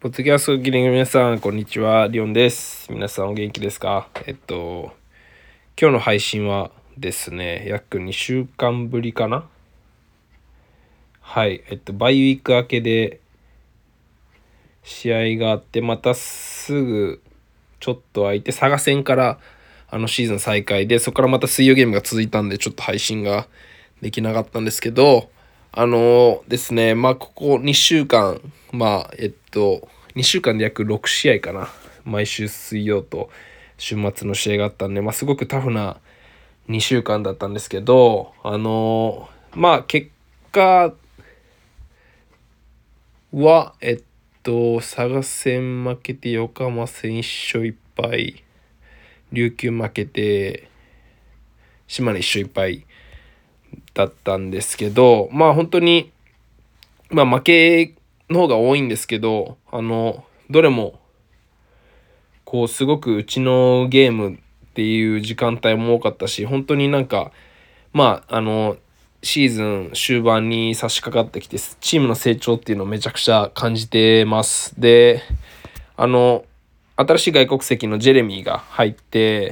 ポッドキャストを聞きの皆さん、こんにちは。リオンです。皆さんお元気ですか？今日の配信はですね、約2週間ぶりかな。はい。バイウィーク明けで試合があって、またすぐちょっと空いて、佐賀戦からシーズン再開で、そこからまた水曜ゲームが続いたんで、ちょっと配信ができなかったんですけど、ですね、ここ2週間、2週間で約6試合かな。毎週水曜と週末の試合があったんで、すごくタフな2週間だったんですけど、結果は、佐賀戦負けて、横浜戦1勝1敗、琉球負けて、島根1勝1敗だったんですけど、本当に、負けの方が多いんですけど、どれもすごくうちのゲームっていう時間帯も多かったし、本当にシーズン終盤に差し掛かってきて、チームの成長っていうのをめちゃくちゃ感じてます。で、新しい外国籍のジェレミーが入って、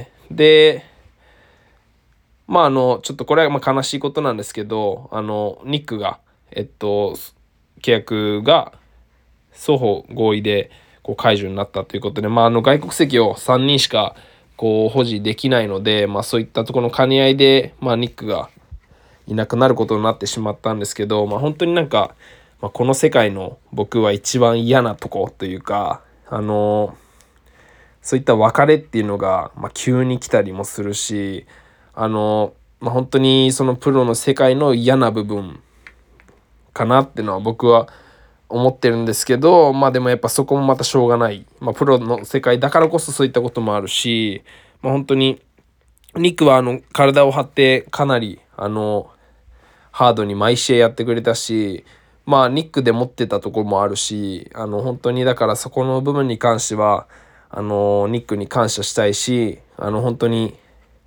で、ちょっとこれは悲しいことなんですけど、ニックが、契約が双方合意で解除になったということで、外国籍を3人しか保持できないので、そういったところの兼ね合いで、ニックがいなくなることになってしまったんですけど、本当にこの世界の僕は一番嫌なとこというか、そういった別れっていうのが、急に来たりもするし、本当にそのプロの世界の嫌な部分かなっていうのは僕は思ってるんですけど、でもやっぱそこもまたしょうがない、プロの世界だからこそそういったこともあるし、本当にニックは体を張ってかなりハードに毎試合やってくれたし、ニックで持ってたところもあるし、本当にだからそこの部分に関してはニックに感謝したいし、本当に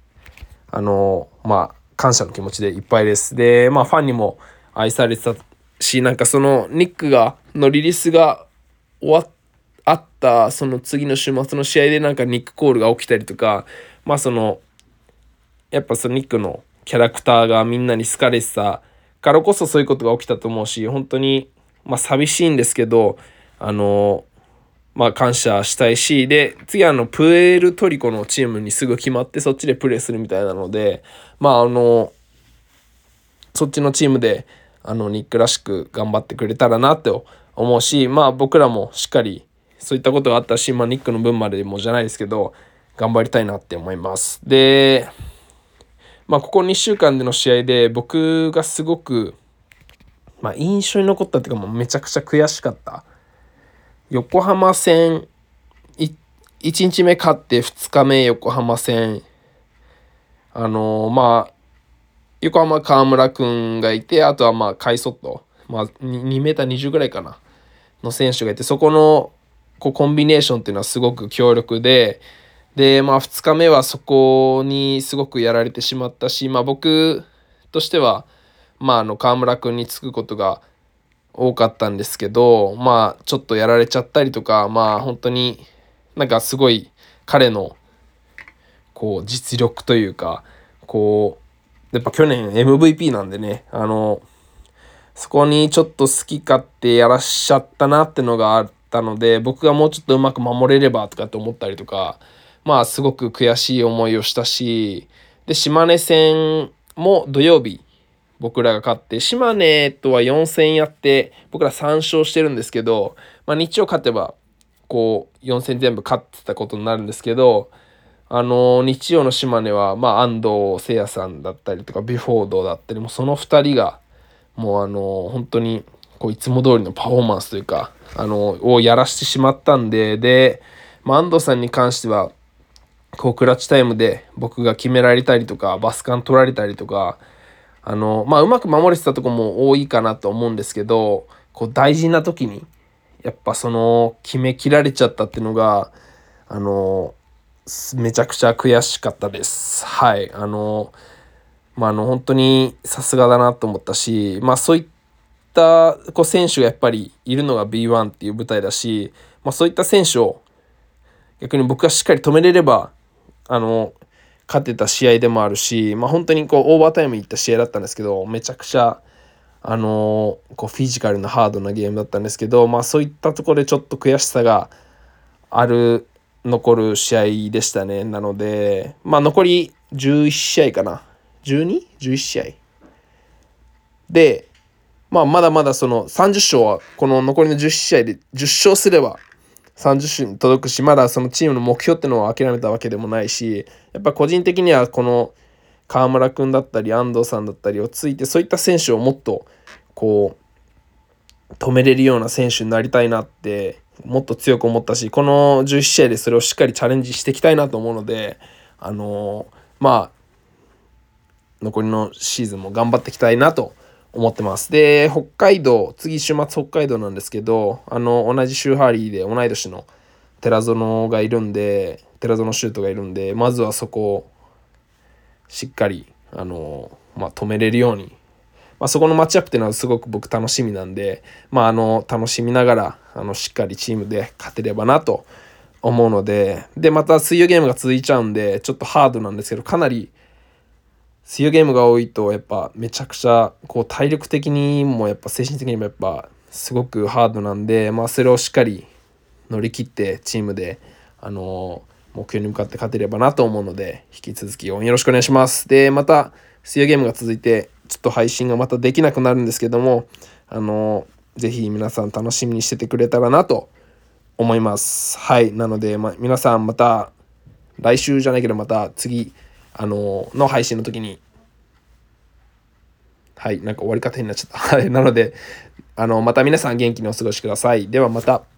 感謝の気持ちでいっぱいです。で、ファンにも愛されてたし、そのニックのリリースがあったその次の週末の試合でニックコールが起きたりとか、やっぱそのニックのキャラクターがみんなに好かれてたからこそそういうことが起きたと思うし、本当に寂しいんですけど、感謝したいし、で次プエルトリコのチームにすぐ決まってそっちでプレーするみたいなので、そっちのチームでニックらしく頑張ってくれたらなって思うし、僕らもしっかりそういったことがあったし、ニックの分までもじゃないですけど頑張りたいなって思います。で、ここ2週間での試合で僕がすごく、印象に残ったっていうかめちゃくちゃ悔しかった横浜戦1日目勝って2日目横浜戦、横浜河村くんがいて、あとはカイソット、2メーター20ぐらいかなの選手がいて、そこのコンビネーションっていうのはすごく強力で、2日目はそこにすごくやられてしまったし、僕としては河村くんにつくことが多かったんですけど、ちょっとやられちゃったりとか、本当にすごい彼の実力というか、やっぱ去年 MVP なんでね、そこにちょっと好き勝手やらしちゃったなってのがあったので、僕がもうちょっとうまく守れればとかって思ったりとか、すごく悔しい思いをしたし、で島根戦も土曜日僕らが勝って、島根とは4戦やって僕ら3勝してるんですけど、日曜勝てば4戦全部勝ってたことになるんですけど、日曜の島根は安藤聖也さんだったりとかビュフォードだったり、もうその2人がもう本当にいつも通りのパフォーマンスというかをやらしてしまったんで、安藤さんに関してはクラッチタイムで僕が決められたりとかバスカン取られたりとか、うまく守れてたとこも多いかなと思うんですけど、大事な時にやっぱその決めきられちゃったっていうのがめちゃくちゃ悔しかったです。はい。本当にさすがだなと思ったし、そういっった選手がやっぱりいるのが B1 っていう舞台だし、そういった選手を逆に僕がしっかり止めれれば勝てた試合でもあるし、本当にオーバータイムいった試合だったんですけど、めちゃくちゃフィジカルなハードなゲームだったんですけど、そういったところでちょっと悔しさが残る試合でしたね。なので残り11試合かな、 12?11 試合で、まだまだその30勝はこの残りの10試合で10勝すれば30勝に届くし、まだそのチームの目標っていうのを諦めたわけでもないし、やっぱ個人的にはこの河村君だったり安藤さんだったりをついて、そういった選手をもっと止めれるような選手になりたいなってもっと強く思ったし、この11試合でそれをしっかりチャレンジしていきたいなと思うので、残りのシーズンも頑張っていきたいなと思ってます。で、次週末北海道なんですけど、同じシューハリーで同い年の寺園シュートがいるんで、まずはそこをしっかり止めれるように、そこのマッチアップっていうのはすごく僕楽しみなんで、楽しみながらしっかりチームで勝てればなと思うので、また水曜ゲームが続いちゃうんでちょっとハードなんですけど、かなり水曜ゲームが多いとやっぱめちゃくちゃ体力的にもやっぱ精神的にもやっぱすごくハードなんで、それをしっかり乗り切ってチームで目標に向かって勝てればなと思うので、引き続き応援よろしくお願いします。で、また水曜ゲームが続いてちょっと配信がまたできなくなるんですけども、ぜひ皆さん楽しみにしててくれたらなと思います。はい、なので、皆さんまた来週じゃないけどまた次の配信の時に、はい、なんか終わり方になっちゃった。なのでまた皆さん元気にお過ごしください。ではまた。